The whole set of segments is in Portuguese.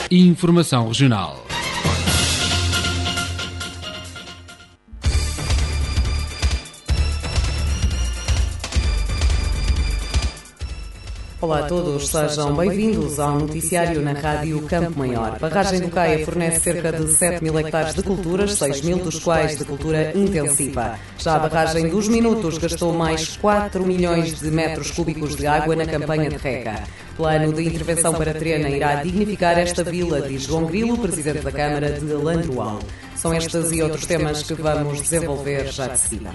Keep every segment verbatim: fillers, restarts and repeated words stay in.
Informação regional. Olá a todos, sejam bem-vindos ao noticiário na Rádio Campo Maior. A barragem do Caia fornece cerca de sete mil hectares de culturas, seis mil dos quais de cultura intensiva. Já a barragem dos Minutos gastou mais quatro milhões de metros cúbicos de água na campanha de rega. Plano de intervenção para Trena irá dignificar esta vila, diz João Grilo, presidente da Câmara de Landroal. São estes e outros temas que vamos desenvolver já de seguida.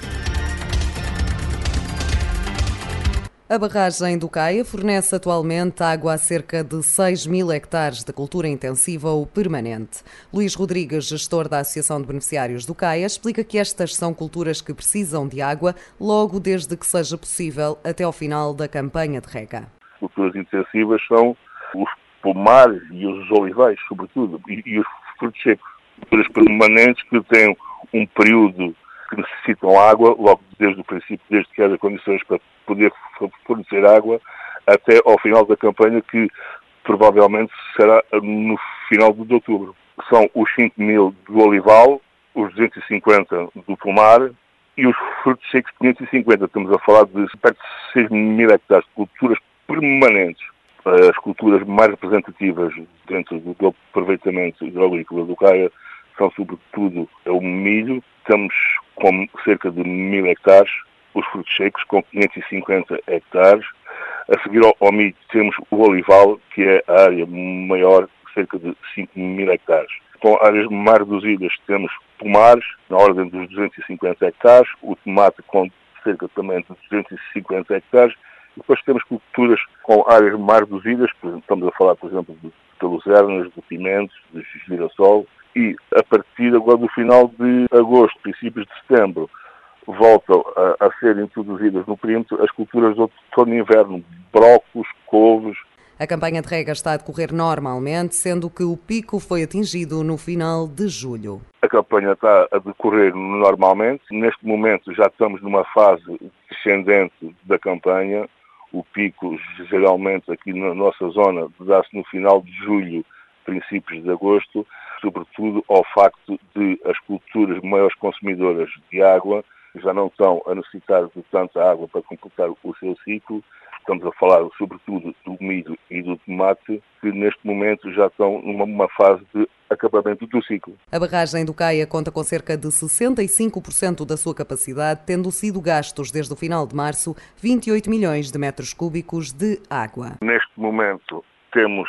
A barragem do Caia fornece atualmente água a cerca de seis mil hectares de cultura intensiva ou permanente. Luís Rodrigues, gestor da Associação de Beneficiários do Caia, explica que estas são culturas que precisam de água logo desde que seja possível até ao final da campanha de rega. Culturas intensivas são os pomares e os olivais, sobretudo, e, e os frutos secos. Culturas permanentes que têm um período que necessitam água logo desde o princípio, desde que haja condições para poder fornecer água até ao final da campanha, que provavelmente será no final de outubro. São os cinco mil do olival, os duzentos e cinquenta do pomar e os frutos secos quinhentos e cinquenta. Estamos a falar de perto de seis mil hectares de culturas permanentes. As culturas mais representativas dentro do aproveitamento hidroagrícola do Caia são sobretudo o milho. Estamos com cerca de mil hectares, os frutos secos com quinhentos e cinquenta hectares. A seguir ao, ao milho temos o olival, que é a área maior, cerca de cinco mil hectares. Com áreas mais reduzidas temos pomares, na ordem dos duzentos e cinquenta hectares, o tomate com cerca também de duzentos e cinquenta hectares, e depois temos culturas com áreas mais reduzidas, estamos a falar, por exemplo, de luzernas, de pimentos, de girassol, e a partir agora do final de agosto, princípios de setembro, voltam a, a ser introduzidas no perímetro as culturas de outono e inverno, brócolos, couves. A campanha de rega está a decorrer normalmente, sendo que o pico foi atingido no final de julho. A campanha está a decorrer normalmente. Neste momento já estamos numa fase descendente da campanha. O pico, geralmente, aqui na nossa zona, dá-se no final de julho, princípios de agosto, sobretudo ao facto de as culturas maiores consumidoras de água já não estão a necessitar de tanta água para completar o seu ciclo. Estamos a falar sobretudo do milho e do tomate, que neste momento já estão numa fase de acabamento do ciclo. A barragem do Caia conta com cerca de sessenta e cinco por cento da sua capacidade, tendo sido gastos desde o final de março vinte e oito milhões de metros cúbicos de água. Neste momento temos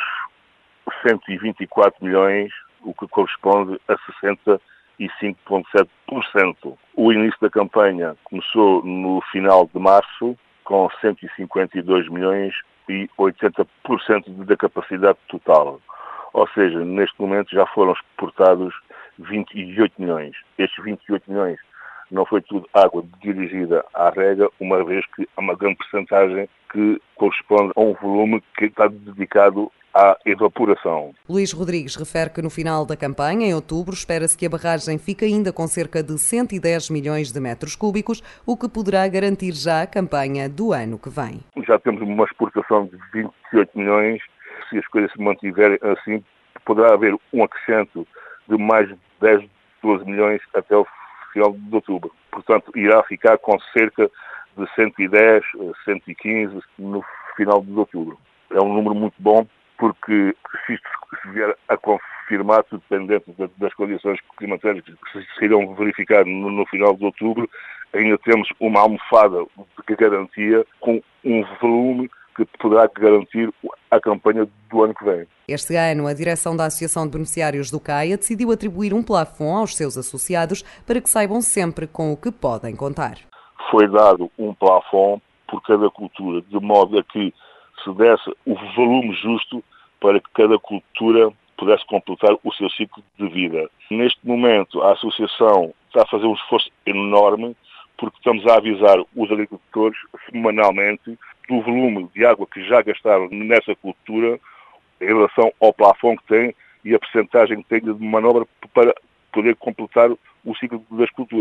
cento e vinte e quatro milhões, o que corresponde a sessenta e cinco vírgula sete por cento. O início da campanha começou no final de março, com cento e cinquenta e dois milhões e oitenta por cento da capacidade total. Ou seja, neste momento já foram exportados vinte e oito milhões. Estes vinte e oito milhões não foi tudo água dirigida à rega, uma vez que há uma grande percentagem que corresponde a um volume que está dedicado à evaporação. Luís Rodrigues refere que no final da campanha, em outubro, espera-se que a barragem fique ainda com cerca de cento e dez milhões de metros cúbicos, o que poderá garantir já a campanha do ano que vem. Já temos uma exportação de vinte e oito milhões. Se as coisas se mantiverem assim, poderá haver um acrescento de mais de dez, doze milhões até o final de outubro. Portanto, irá ficar com cerca de cento e dez, cento e quinze no final de outubro. É um número muito bom, porque se isto se vier a confirmar, tudo dependente das condições climatéricas que se irão verificar no, no final de outubro, ainda temos uma almofada de garantia com um volume que poderá garantir a campanha do ano que vem. Este ano, a direção da Associação de Beneficiários do Caia decidiu atribuir um plafond aos seus associados para que saibam sempre com o que podem contar. Foi dado um plafond por cada cultura, de modo a que se desse o volume justo para que cada cultura pudesse completar o seu ciclo de vida. Neste momento, a Associação está a fazer um esforço enorme, porque estamos a avisar os agricultores semanalmente do volume de água que já gastaram nessa cultura em relação ao plafond que tem e a percentagem que tem de manobra para poder completar o ciclo das culturas.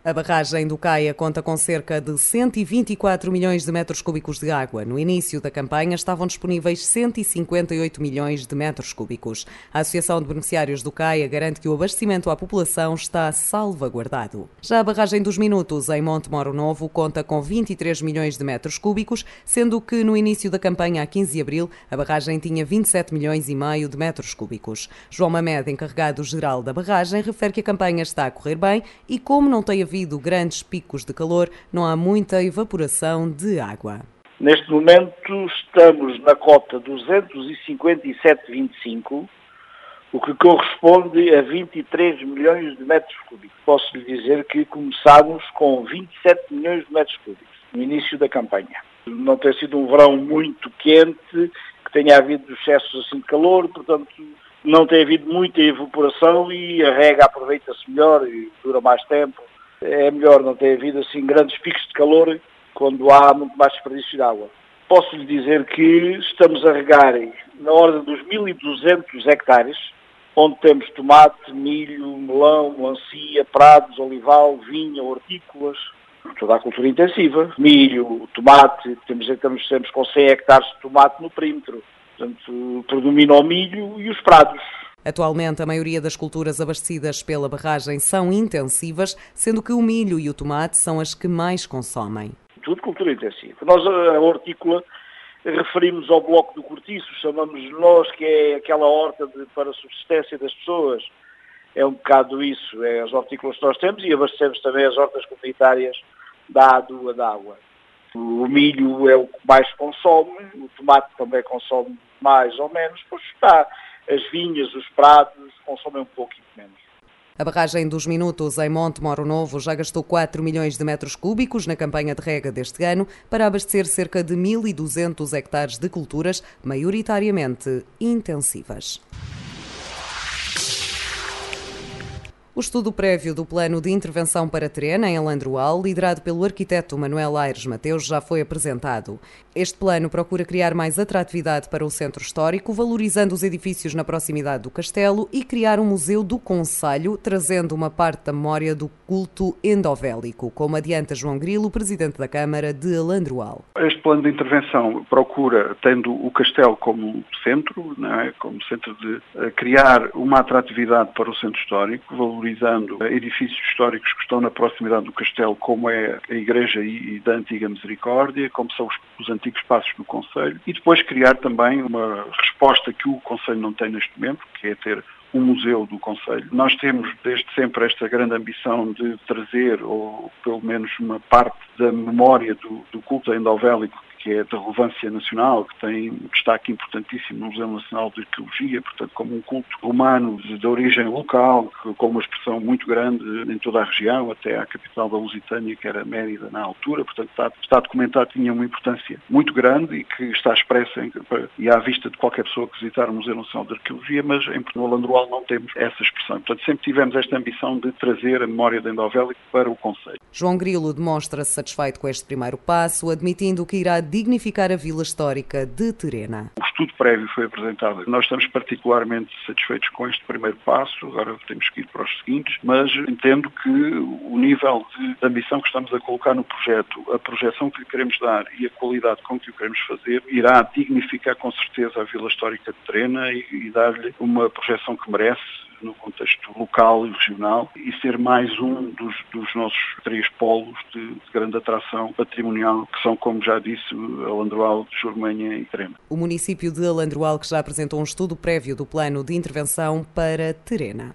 A barragem do Caia conta com cerca de cento e vinte e quatro milhões de metros cúbicos de água. No início da campanha estavam disponíveis cento e cinquenta e oito milhões de metros cúbicos. A Associação de Beneficiários do Caia garante que o abastecimento à população está salvaguardado. Já a barragem dos Minutos, em Monte Moro Novo, conta com vinte e três milhões de metros cúbicos, sendo que no início da campanha, a quinze de abril, a barragem tinha vinte e sete milhões e meio de metros cúbicos. João Mamed, encarregado-geral da barragem, refere que a campanha está a correr bem e, como não tem havido grandes picos de calor, não há muita evaporação de água. Neste momento estamos na cota duzentos e cinquenta e sete vírgula vinte e cinco, o que corresponde a vinte e três milhões de metros cúbicos. Posso lhe dizer que começámos com vinte e sete milhões de metros cúbicos no início da campanha. Não tem sido um verão muito quente, que tenha havido excessos assim de calor, portanto não tem havido muita evaporação e a rega aproveita-se melhor e dura mais tempo. É melhor não ter havido assim grandes picos de calor quando há muito mais desperdício de água. Posso lhe dizer que estamos a regar na ordem dos mil e duzentos hectares, onde temos tomate, milho, melão, melancia, prados, olival, vinha, hortícolas, toda a cultura intensiva. Milho, tomate, temos, estamos, estamos com cem hectares de tomate no perímetro. Portanto, predomina o milho e os prados. Atualmente, a maioria das culturas abastecidas pela barragem são intensivas, sendo que o milho e o tomate são as que mais consomem. Tudo cultura intensiva. Nós, a hortícola, referimos ao bloco do cortiço, chamamos nós que é aquela horta de, para a subsistência das pessoas. É um bocado isso, é as hortícolas que nós temos e abastecemos também as hortas comunitárias da ADUA da água. O milho é o que mais consome, o tomate também consome mais ou menos, pois está. As vinhas, os prados, consomem um pouquinho menos. A barragem dos Minutos, em Monte Moro Novo, já gastou quatro milhões de metros cúbicos na campanha de rega deste ano para abastecer cerca de mil e duzentos hectares de culturas, maioritariamente intensivas. O estudo prévio do Plano de Intervenção para Terena, em Alandroal, liderado pelo arquiteto Manuel Aires Mateus, já foi apresentado. Este plano procura criar mais atratividade para o centro histórico, valorizando os edifícios na proximidade do castelo e criar um museu do concelho, trazendo uma parte da memória do culto endovélico, como adianta João Grilo, presidente da Câmara de Alandroal. Este plano de intervenção procura, tendo o castelo como centro, não é? Como centro de uh, criar uma atratividade para o centro histórico, valorizando edifícios históricos que estão na proximidade do castelo, como é a Igreja da Antiga Misericórdia, como são os, os antigos passos do concelho, e depois criar também uma resposta que o concelho não tem neste momento, que é ter um museu do concelho. Nós temos desde sempre esta grande ambição de trazer, ou pelo menos uma parte da memória do, do culto endovélico, que é de relevância nacional, que tem um destaque importantíssimo no Museu Nacional de Arqueologia, portanto, como um culto romano de, de origem local, que, com uma expressão muito grande em toda a região, até à capital da Lusitânia, que era Mérida na altura, portanto, está, está documentado que tinha uma importância muito grande e que está expressa em, e à vista de qualquer pessoa que visitar o Museu Nacional de Arqueologia, mas em Alandroal não temos essa expressão. Portanto, sempre tivemos esta ambição de trazer a memória de endovélico para o concelho. João Grilo demonstra-se satisfeito com este primeiro passo, admitindo que irá dignificar a Vila Histórica de Terena. O estudo prévio foi apresentado. Nós estamos particularmente satisfeitos com este primeiro passo, agora temos que ir para os seguintes, mas entendo que o nível de ambição que estamos a colocar no projeto, a projeção que lhe queremos dar e a qualidade com que o queremos fazer, irá dignificar com certeza a Vila Histórica de Terena e, e dar-lhe uma projeção que merece no contexto local e regional e ser mais um dos, dos nossos três polos de, de grande atração patrimonial, que são, como já disse, Alandroal, Jormanha e Terena. O município de Alandroal, que já apresentou um estudo prévio do plano de intervenção para Terena.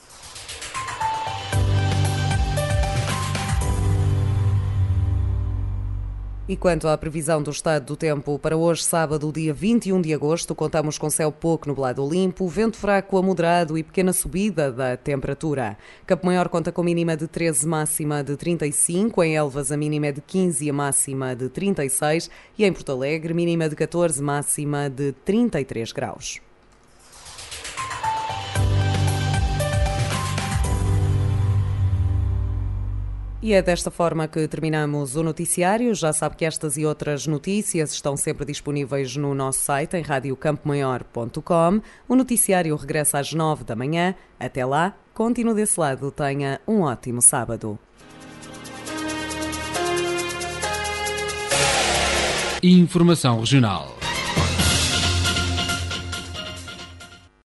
E quanto à previsão do estado do tempo para hoje, sábado, dia vinte e um de agosto, contamos com céu pouco nublado ou limpo, vento fraco a moderado e pequena subida da temperatura. Campo Maior conta com mínima de treze, máxima de trinta e cinco, em Elvas a mínima é de quinze e a máxima de trinta e seis e em Porto Alegre mínima de catorze, máxima de trinta e três graus. E é desta forma que terminamos o noticiário. Já sabe que estas e outras notícias estão sempre disponíveis no nosso site em rádio campo maior ponto com. O noticiário regressa às nove da manhã. Até lá, continue desse lado. Tenha um ótimo sábado. Informação Regional.